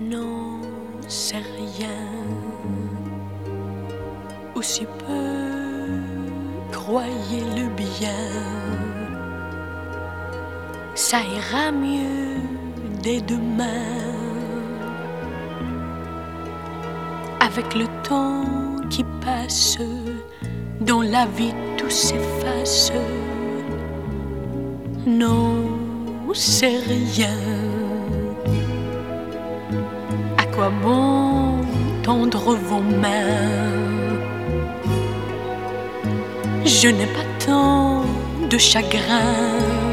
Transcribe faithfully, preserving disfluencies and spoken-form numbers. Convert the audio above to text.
n'en sais rien, ou si peu croyez-le bien, ça ira mieux dès demain. Avec le temps qui passe, dans la vie tout s'efface. Non, c'est rien. À quoi bon tendre vos mains? Je n'ai pas tant de chagrin.